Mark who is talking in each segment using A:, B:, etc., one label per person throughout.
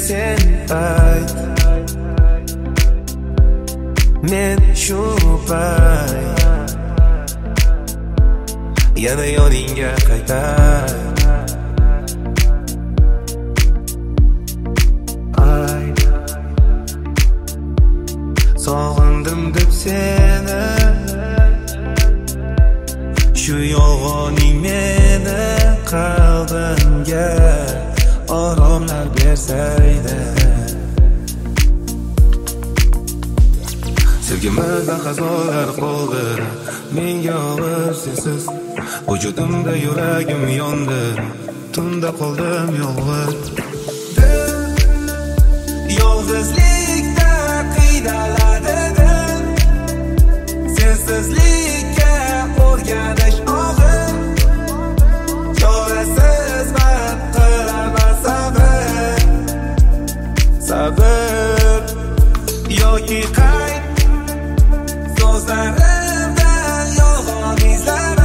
A: sen ayt, men shu payt yana yoningga qaytay. Ayt, sog'indim deb seni, shu yolg'oning meni qalbimga oromlar bersaydi. Sevgimizda xazolar qoldi, menga og'ir sensiz. Vujudimda yuragim yondi, tunda qoldim yolg'iz. Yolg'izlikda qiynaladi dil, sensizlikka o'rganish og'ir. Chorasizman, qilaman sabr, sabr yoki qayt. So'zlarimdan yolg'on izlama,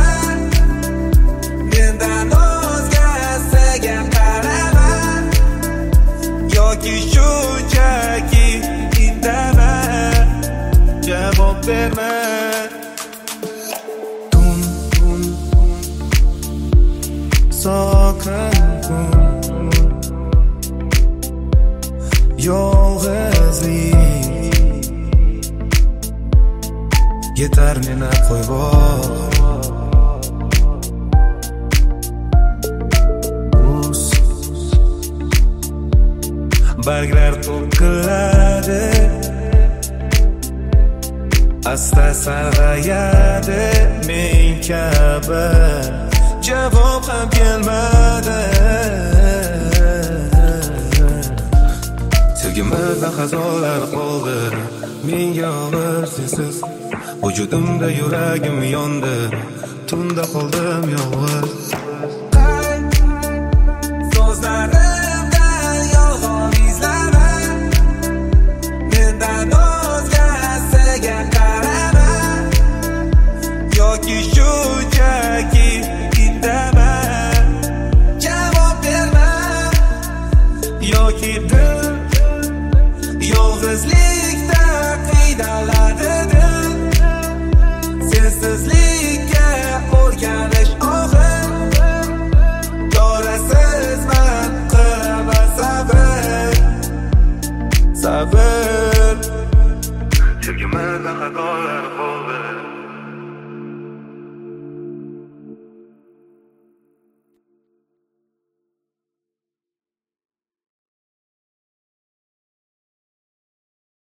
A: mendan o'zgasiga qarama, yoki shunchaki indama, javob berma. Tun sokin kun, yolg'izlik yetar, meni qo'yib barglar to'kiladi, asta sarg'ayadi, men kabi javob ham kelmadi. Sevgimizda xazolar qoldi, menga og'ir sensiz. Vujudimda yuragim yondi, tunda qoldim yolg'iz. So'zlarimdan yolg'on izlama, mendan o'zgasiga qarama, yoki shunchaki indama, javob berma. Yoki dil yolg'izlikda qiynaladi dil, sensizlikka o'rganish og'ir. Chorasizman, qilaman sabr, sabr. Sevgimizda xatolar qoldi,